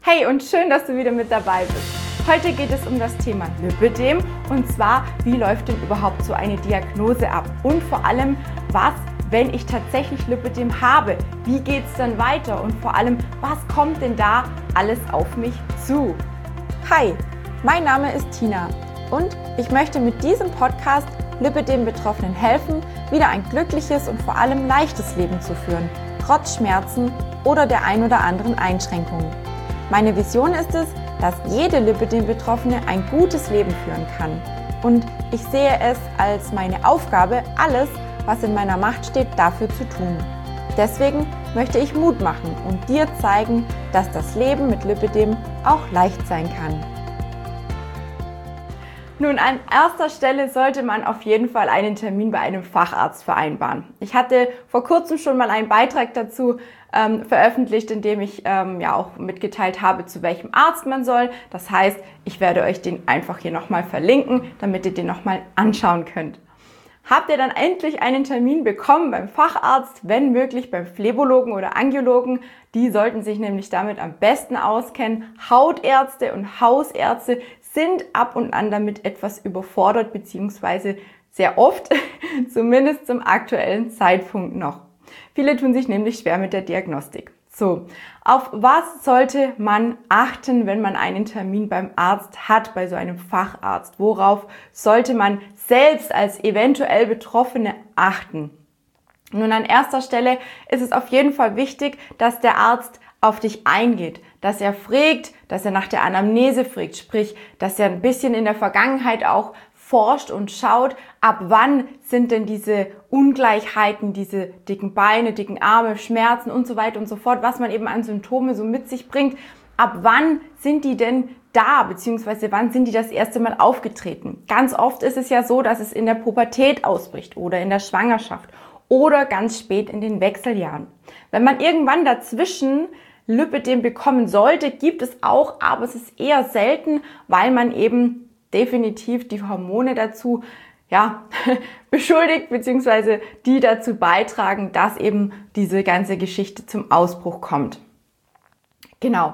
Hey und schön, dass du wieder mit dabei bist. Heute geht es um das Thema Lipödem und zwar, wie läuft denn überhaupt so eine Diagnose ab? Und vor allem, was, wenn ich tatsächlich Lipödem habe? Wie geht es dann weiter? Und vor allem, was kommt denn da alles auf mich zu? Hi, mein Name ist Tina und ich möchte mit diesem Podcast Lipödem-Betroffenen helfen, wieder ein glückliches und vor allem leichtes Leben zu führen, trotz Schmerzen oder der ein oder anderen Einschränkungen. Meine Vision ist es, dass jede Lipödem-Betroffene ein gutes Leben führen kann. Und ich sehe es als meine Aufgabe, alles, was in meiner Macht steht, dafür zu tun. Deswegen möchte ich Mut machen und dir zeigen, dass das Leben mit Lipödem auch leicht sein kann. Nun, an erster Stelle sollte man auf jeden Fall einen Termin bei einem Facharzt vereinbaren. Ich hatte vor kurzem schon mal einen Beitrag dazu veröffentlicht, in dem ich auch mitgeteilt habe, zu welchem Arzt man soll. Das heißt, ich werde euch den einfach hier nochmal verlinken, damit ihr den nochmal anschauen könnt. Habt ihr dann endlich einen Termin bekommen beim Facharzt, wenn möglich beim Phlebologen oder Angiologen? Die sollten sich nämlich damit am besten auskennen. Hautärzte und Hausärzte sind ab und an damit etwas überfordert, beziehungsweise sehr oft, zumindest zum aktuellen Zeitpunkt noch. Viele tun sich nämlich schwer mit der Diagnostik. So, auf was sollte man achten, wenn man einen Termin beim Arzt hat, bei so einem Facharzt? Worauf sollte man selbst als eventuell Betroffene achten? Nun, an erster Stelle ist es auf jeden Fall wichtig, dass der Arzt auf dich eingeht, dass er fragt, dass er nach der Anamnese fragt, sprich, dass er ein bisschen in der Vergangenheit auch forscht und schaut, ab wann sind denn diese Ungleichheiten, diese dicken Beine, dicken Arme, Schmerzen und so weiter und so fort, was man eben an Symptome so mit sich bringt, ab wann sind die denn da, beziehungsweise wann sind die das erste Mal aufgetreten? Ganz oft ist es ja so, dass es in der Pubertät ausbricht oder in der Schwangerschaft oder ganz spät in den Wechseljahren. Wenn man irgendwann dazwischen Lipödem bekommen sollte, gibt es auch, aber es ist eher selten, weil man eben definitiv die Hormone dazu beschuldigt, beziehungsweise die dazu beitragen, dass eben diese ganze Geschichte zum Ausbruch kommt. Genau.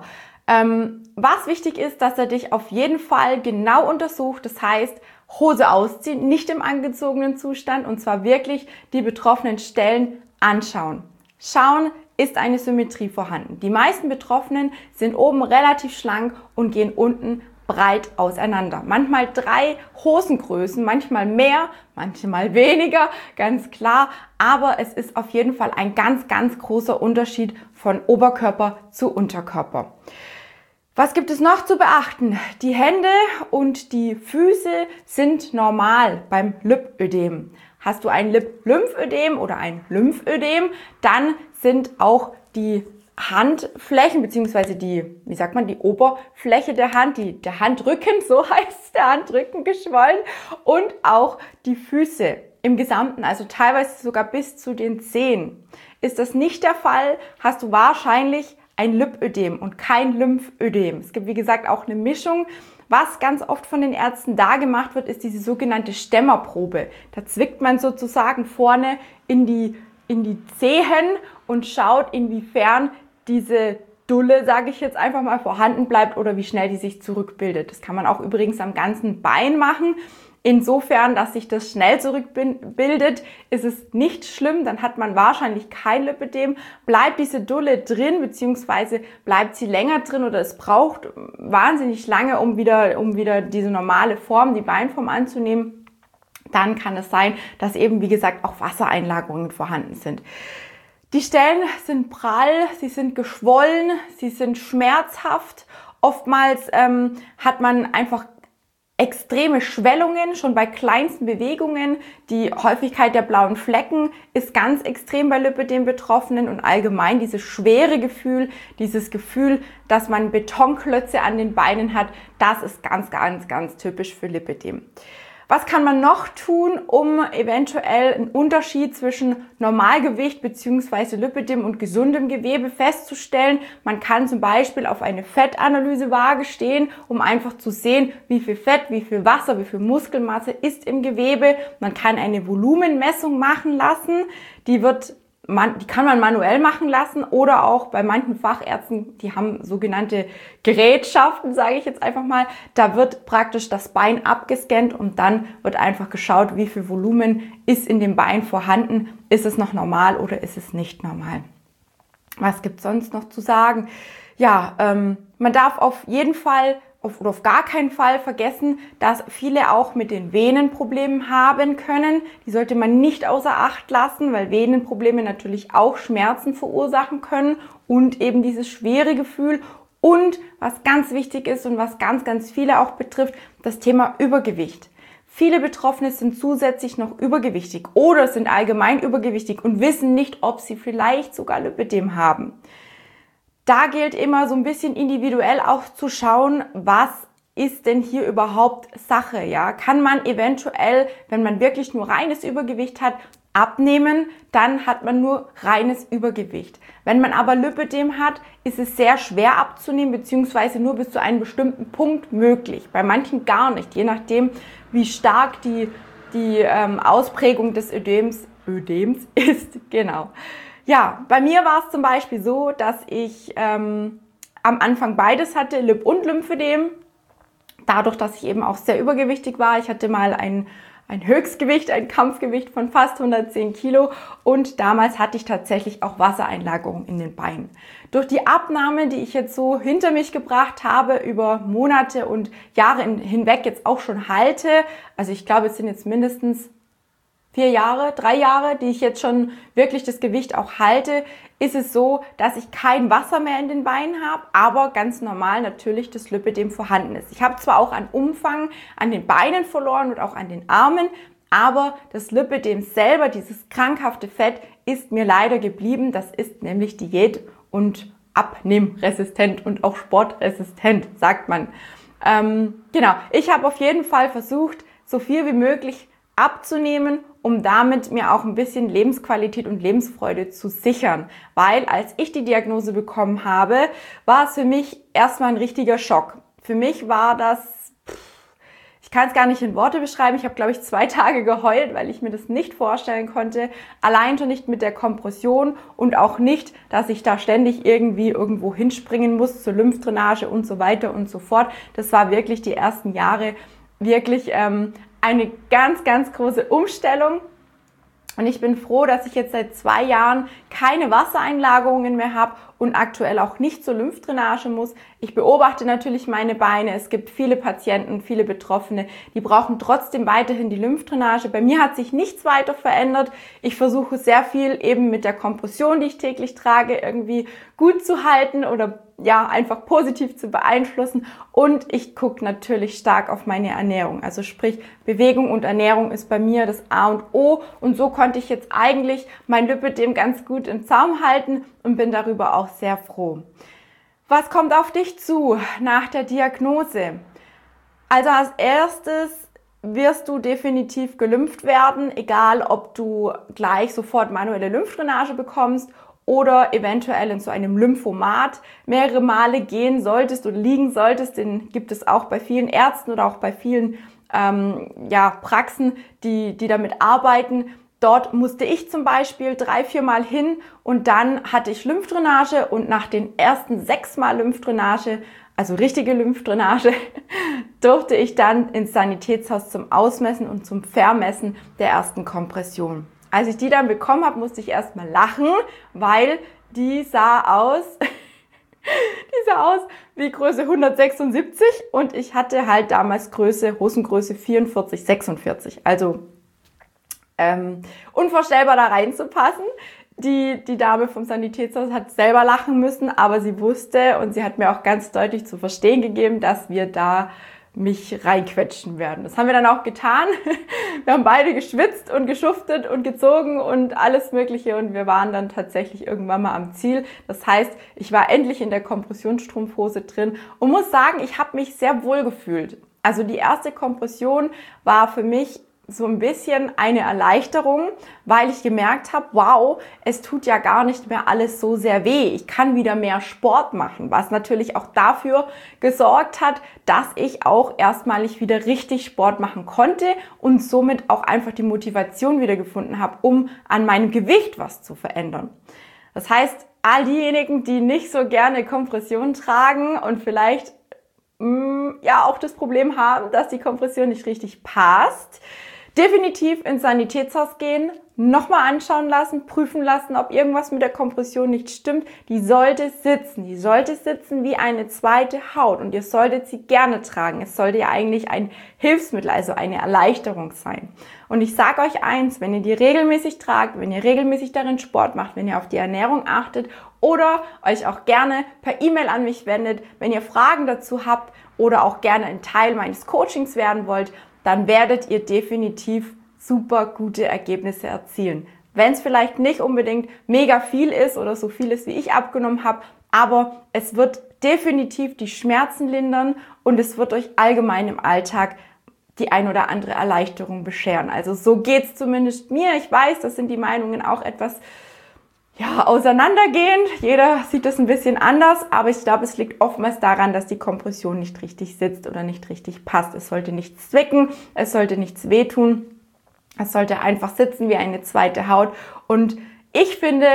Was wichtig ist, dass er dich auf jeden Fall genau untersucht, das heißt, Hose ausziehen, nicht im angezogenen Zustand und zwar wirklich die betroffenen Stellen anschauen. Schauen, ist eine Symmetrie vorhanden. Die meisten Betroffenen sind oben relativ schlank und gehen unten breit auseinander. Manchmal 3 Hosengrößen, manchmal mehr, manchmal weniger, ganz klar. Aber es ist auf jeden Fall ein ganz, ganz großer Unterschied von Oberkörper zu Unterkörper. Was gibt es noch zu beachten? Die Hände und die Füße sind normal beim Lipödem. Hast du ein Lymphödem oder ein Lymphödem, dann sind auch die Handflächen, beziehungsweise die Oberfläche der Hand, der Handrücken, so heißt der Handrücken geschwollen und auch die Füße im Gesamten, also teilweise sogar bis zu den Zehen. Ist das nicht der Fall, hast du wahrscheinlich ein Lipödem und kein Lymphödem. Es gibt, wie gesagt, auch eine Mischung. Was ganz oft von den Ärzten da gemacht wird, ist diese sogenannte Stämmerprobe. Da zwickt man sozusagen vorne in die Zehen und schaut, inwiefern diese Dulle, sage ich jetzt einfach mal, vorhanden bleibt oder wie schnell die sich zurückbildet. Das kann man auch übrigens am ganzen Bein machen. Insofern, dass sich das schnell zurückbildet, ist es nicht schlimm, dann hat man wahrscheinlich kein Lipödem. Bleibt diese Dulle drin, beziehungsweise bleibt sie länger drin oder es braucht wahnsinnig lange, um wieder diese normale Form, die Beinform anzunehmen, dann kann es sein, dass eben, wie gesagt, auch Wassereinlagerungen vorhanden sind. Die Stellen sind prall, sie sind geschwollen, sie sind schmerzhaft. Oftmals hat man einfach extreme Schwellungen, schon bei kleinsten Bewegungen. Die Häufigkeit der blauen Flecken ist ganz extrem bei Lipödem-Betroffenen und allgemein dieses schwere Gefühl, dieses Gefühl, dass man Betonklötze an den Beinen hat, das ist ganz, ganz, ganz typisch für Lipödem. Was kann man noch tun, um eventuell einen Unterschied zwischen Normalgewicht bzw. Lipödem und gesundem Gewebe festzustellen? Man kann zum Beispiel auf eine Fettanalysewaage stehen, um einfach zu sehen, wie viel Fett, wie viel Wasser, wie viel Muskelmasse ist im Gewebe. Man kann eine Volumenmessung machen lassen. Die wird die kann man manuell machen lassen oder auch bei manchen Fachärzten, die haben sogenannte Gerätschaften, sage ich jetzt einfach mal. Da wird praktisch das Bein abgescannt und dann wird einfach geschaut, wie viel Volumen ist in dem Bein vorhanden. Ist es noch normal oder ist es nicht normal? Was gibt es sonst noch zu sagen? Ja, man darf auf jeden Fall oder auf gar keinen Fall vergessen, dass viele auch mit den Venenproblemen haben können. Die sollte man nicht außer Acht lassen, weil Venenprobleme natürlich auch Schmerzen verursachen können und eben dieses schwere Gefühl. Und was ganz wichtig ist und was ganz, ganz viele auch betrifft, das Thema Übergewicht. Viele Betroffene sind zusätzlich noch übergewichtig oder sind allgemein übergewichtig und wissen nicht, ob sie vielleicht sogar Lipödem haben. Da gilt immer so ein bisschen individuell auch zu schauen, was ist denn hier überhaupt Sache, ja? Kann man eventuell, wenn man wirklich nur reines Übergewicht hat, abnehmen, dann hat man nur reines Übergewicht. Wenn man aber Lipödem hat, ist es sehr schwer abzunehmen, beziehungsweise nur bis zu einem bestimmten Punkt möglich. Bei manchen gar nicht, je nachdem, wie stark die Ausprägung des Ödems ist, genau. Ja, bei mir war es zum Beispiel so, dass ich am Anfang beides hatte, Lip- und Lymphödem. Dadurch, dass ich eben auch sehr übergewichtig war. Ich hatte mal ein Höchstgewicht, ein Kampfgewicht von fast 110 Kilo und damals hatte ich tatsächlich auch Wassereinlagerung in den Beinen. Durch die Abnahme, die ich jetzt so hinter mich gebracht habe, über Monate und Jahre hinweg jetzt auch schon halte, also ich glaube, es sind jetzt mindestens 3 Jahre, die ich jetzt schon wirklich das Gewicht auch halte, ist es so, dass ich kein Wasser mehr in den Beinen habe, aber ganz normal natürlich das Lipödem vorhanden ist. Ich habe zwar auch an Umfang an den Beinen verloren und auch an den Armen, aber das Lipödem selber, dieses krankhafte Fett, ist mir leider geblieben. Das ist nämlich diät- und abnehmresistent und auch sportresistent, sagt man. Genau, ich habe auf jeden Fall versucht, so viel wie möglich abzunehmen, um damit mir auch ein bisschen Lebensqualität und Lebensfreude zu sichern. Weil als ich die Diagnose bekommen habe, war es für mich erstmal ein richtiger Schock. Für mich war das, ich kann es gar nicht in Worte beschreiben, ich habe, glaube ich, 2 Tage geheult, weil ich mir das nicht vorstellen konnte. Allein schon nicht mit der Kompression und auch nicht, dass ich da ständig irgendwie irgendwo hinspringen muss zur Lymphdrainage und so weiter und so fort. Das war wirklich die ersten Jahre wirklich eine ganz, ganz große Umstellung und ich bin froh, dass ich jetzt seit 2 Jahren keine Wassereinlagerungen mehr habe und aktuell auch nicht zur Lymphdrainage muss. Ich beobachte natürlich meine Beine. Es gibt viele Patienten, viele Betroffene, die brauchen trotzdem weiterhin die Lymphdrainage. Bei mir hat sich nichts weiter verändert. Ich versuche sehr viel eben mit der Kompression, die ich täglich trage, irgendwie gut zu halten oder ja, einfach positiv zu beeinflussen und ich gucke natürlich stark auf meine Ernährung. Also sprich, Bewegung und Ernährung ist bei mir das A und O und so konnte ich jetzt eigentlich mein Lipödem ganz gut im Zaum halten und bin darüber auch sehr froh. Was kommt auf dich zu nach der Diagnose? Also als erstes wirst du definitiv gelympht werden, egal ob du gleich sofort manuelle Lymphdrainage bekommst oder eventuell in so einem Lymphomat mehrere Male gehen solltest oder liegen solltest. Den gibt es auch bei vielen Ärzten oder auch bei vielen Praxen, die damit arbeiten. Dort musste ich zum Beispiel 3-4 Mal hin und dann hatte ich Lymphdrainage und nach den ersten 6 Mal Lymphdrainage, also richtige Lymphdrainage, durfte ich dann ins Sanitätshaus zum Ausmessen und zum Vermessen der ersten Kompression. Als ich die dann bekommen habe, musste ich erstmal lachen, weil die sah aus wie Größe 176 und ich hatte halt damals Hosengröße 44, 46. Also unvorstellbar da reinzupassen. Die Dame vom Sanitätshaus hat selber lachen müssen, aber sie wusste und sie hat mir auch ganz deutlich zu verstehen gegeben, dass wir da mich reinquetschen werden. Das haben wir dann auch getan. Wir haben beide geschwitzt und geschuftet und gezogen und alles Mögliche und wir waren dann tatsächlich irgendwann mal am Ziel. Das heißt, ich war endlich in der Kompressionsstrumpfhose drin und muss sagen, ich habe mich sehr wohl gefühlt. Also die erste Kompression war für mich so ein bisschen eine Erleichterung, weil ich gemerkt habe, wow, es tut ja gar nicht mehr alles so sehr weh. Ich kann wieder mehr Sport machen, was natürlich auch dafür gesorgt hat, dass ich auch erstmalig wieder richtig Sport machen konnte und somit auch einfach die Motivation wieder gefunden habe, um an meinem Gewicht was zu verändern. Das heißt, all diejenigen, die nicht so gerne Kompression tragen und vielleicht ja auch das Problem haben, dass die Kompression nicht richtig passt, definitiv ins Sanitätshaus gehen, nochmal anschauen lassen, prüfen lassen, ob irgendwas mit der Kompression nicht stimmt. Die sollte sitzen wie eine zweite Haut und ihr solltet sie gerne tragen. Es sollte ja eigentlich ein Hilfsmittel, also eine Erleichterung sein. Und ich sage euch eins, wenn ihr die regelmäßig tragt, wenn ihr regelmäßig darin Sport macht, wenn ihr auf die Ernährung achtet oder euch auch gerne per E-Mail an mich wendet, wenn ihr Fragen dazu habt oder auch gerne ein Teil meines Coachings werden wollt, dann werdet ihr definitiv super gute Ergebnisse erzielen. Wenn es vielleicht nicht unbedingt mega viel ist oder so viel ist, wie ich abgenommen habe, aber es wird definitiv die Schmerzen lindern und es wird euch allgemein im Alltag die ein oder andere Erleichterung bescheren. Also so geht's zumindest mir. Ich weiß, das sind die Meinungen auch etwas auseinandergehend. Jeder sieht das ein bisschen anders, aber ich glaube, es liegt oftmals daran, dass die Kompression nicht richtig sitzt oder nicht richtig passt. Es sollte nichts zwicken, es sollte nichts wehtun. Es sollte einfach sitzen wie eine zweite Haut. Und ich finde,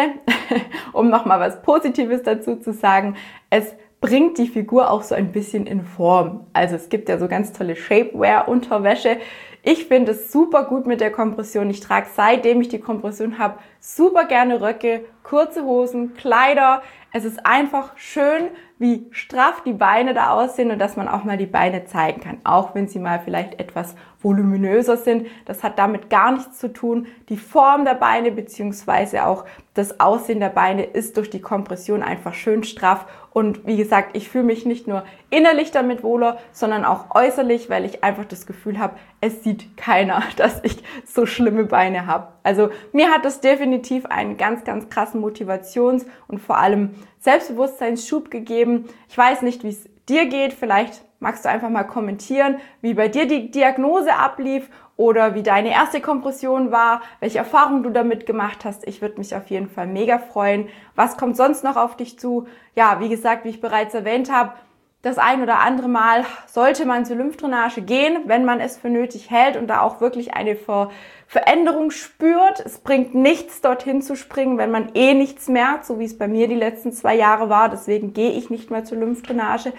um nochmal was Positives dazu zu sagen, es bringt die Figur auch so ein bisschen in Form. Also es gibt ja so ganz tolle Shapewear-Unterwäsche. Ich finde es super gut mit der Kompression. Ich trage, seitdem ich die Kompression habe, super gerne Röcke, kurze Hosen, Kleider. Es ist einfach schön, wie straff die Beine da aussehen und dass man auch mal die Beine zeigen kann, auch wenn sie mal vielleicht etwas voluminöser sind. Das hat damit gar nichts zu tun. Die Form der Beine bzw. auch das Aussehen der Beine ist durch die Kompression einfach schön straff. Und wie gesagt, ich fühle mich nicht nur innerlich damit wohler, sondern auch äußerlich, weil ich einfach das Gefühl habe, es sieht keiner, dass ich so schlimme Beine habe. Also mir hat das definitiv einen ganz, ganz krassen Motivations- und vor allem Selbstbewusstseinsschub gegeben. Ich weiß nicht, wie es dir geht. Vielleicht magst du einfach mal kommentieren, wie bei dir die Diagnose ablief oder wie deine erste Kompression war, welche Erfahrungen du damit gemacht hast. Ich würde mich auf jeden Fall mega freuen. Was kommt sonst noch auf dich zu? Ja, wie gesagt, wie ich bereits erwähnt habe, das ein oder andere Mal sollte man zur Lymphdrainage gehen, wenn man es für nötig hält und da auch wirklich eine Veränderung spürt. Es bringt nichts, dorthin zu springen, wenn man nichts merkt, so wie es bei mir die letzten 2 Jahre war. Deswegen gehe ich nicht mehr zur Lymphdrainage.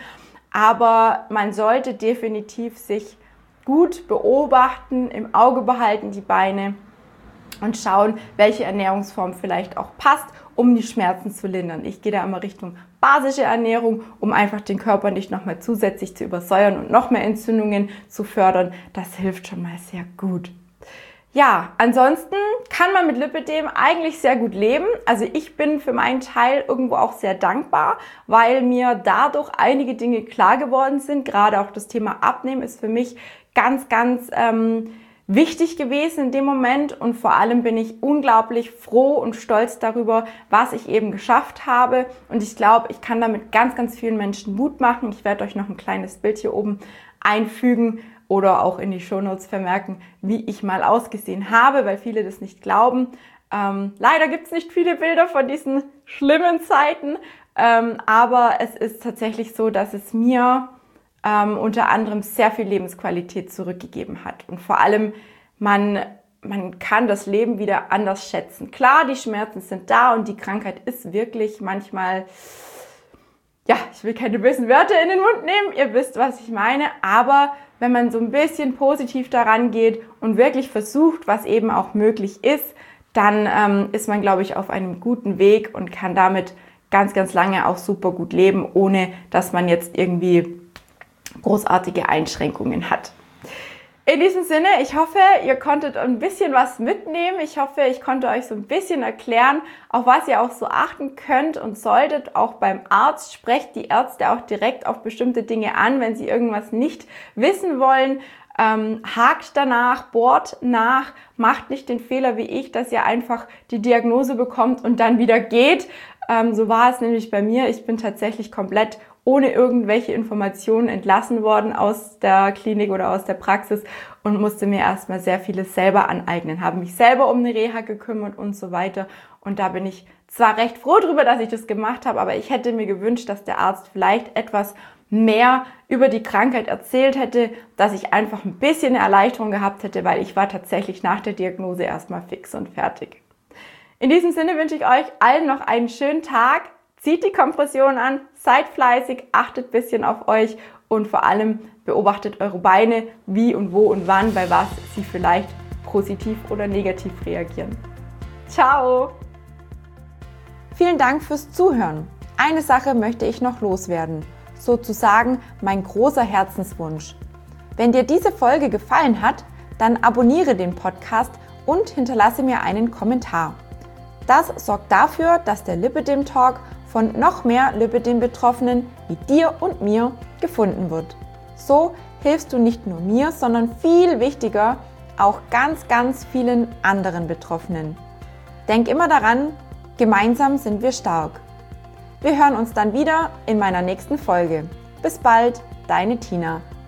Aber man sollte definitiv sich gut beobachten, im Auge behalten die Beine und schauen, welche Ernährungsform vielleicht auch passt, um die Schmerzen zu lindern. Ich gehe da immer Richtung basische Ernährung, um einfach den Körper nicht nochmal zusätzlich zu übersäuern und noch mehr Entzündungen zu fördern. Das hilft schon mal sehr gut. Ja, ansonsten kann man mit Lipödem eigentlich sehr gut leben. Also ich bin für meinen Teil irgendwo auch sehr dankbar, weil mir dadurch einige Dinge klar geworden sind. Gerade auch das Thema Abnehmen ist für mich ganz, ganz wichtig gewesen in dem Moment und vor allem bin ich unglaublich froh und stolz darüber, was ich eben geschafft habe und ich glaube, ich kann damit ganz, ganz vielen Menschen Mut machen. Ich werde euch noch ein kleines Bild hier oben einfügen oder auch in die Shownotes vermerken, wie ich mal ausgesehen habe, weil viele das nicht glauben. Leider gibt es nicht viele Bilder von diesen schlimmen Zeiten, aber es ist tatsächlich so, dass es mir unter anderem sehr viel Lebensqualität zurückgegeben hat. Und vor allem, man kann das Leben wieder anders schätzen. Klar, die Schmerzen sind da und die Krankheit ist wirklich manchmal, ja, ich will keine bösen Wörter in den Mund nehmen, ihr wisst, was ich meine, aber wenn man so ein bisschen positiv daran geht und wirklich versucht, was eben auch möglich ist, dann ist man, glaube ich, auf einem guten Weg und kann damit ganz, ganz lange auch super gut leben, ohne dass man jetzt irgendwie großartige Einschränkungen hat. In diesem Sinne, ich hoffe, ihr konntet ein bisschen was mitnehmen. Ich hoffe, ich konnte euch so ein bisschen erklären, auf was ihr auch so achten könnt und solltet. Auch beim Arzt sprecht die Ärzte auch direkt auf bestimmte Dinge an, wenn sie irgendwas nicht wissen wollen. Hakt danach, bohrt nach, macht nicht den Fehler wie ich, dass ihr einfach die Diagnose bekommt und dann wieder geht. So war es nämlich bei mir. Ich bin tatsächlich komplett ohne irgendwelche Informationen entlassen worden aus der Klinik oder aus der Praxis und musste mir erstmal sehr vieles selber aneignen, habe mich selber um eine Reha gekümmert und so weiter. Und da bin ich zwar recht froh drüber, dass ich das gemacht habe, aber ich hätte mir gewünscht, dass der Arzt vielleicht etwas mehr über die Krankheit erzählt hätte, dass ich einfach ein bisschen eine Erleichterung gehabt hätte, weil ich war tatsächlich nach der Diagnose erstmal fix und fertig. In diesem Sinne wünsche ich euch allen noch einen schönen Tag. Zieht die Kompression an, seid fleißig, achtet ein bisschen auf euch und vor allem beobachtet eure Beine, wie und wo und wann, bei was sie vielleicht positiv oder negativ reagieren. Ciao! Vielen Dank fürs Zuhören. Eine Sache möchte ich noch loswerden, sozusagen mein großer Herzenswunsch. Wenn dir diese Folge gefallen hat, dann abonniere den Podcast und hinterlasse mir einen Kommentar. Das sorgt dafür, dass der Lipödem Talk von noch mehr Lipödem-Betroffenen wie dir und mir gefunden wird. So hilfst du nicht nur mir, sondern viel wichtiger auch ganz vielen anderen Betroffenen. Denk immer daran, gemeinsam sind wir stark. Wir hören uns dann wieder in meiner nächsten Folge. Bis bald, deine Tina.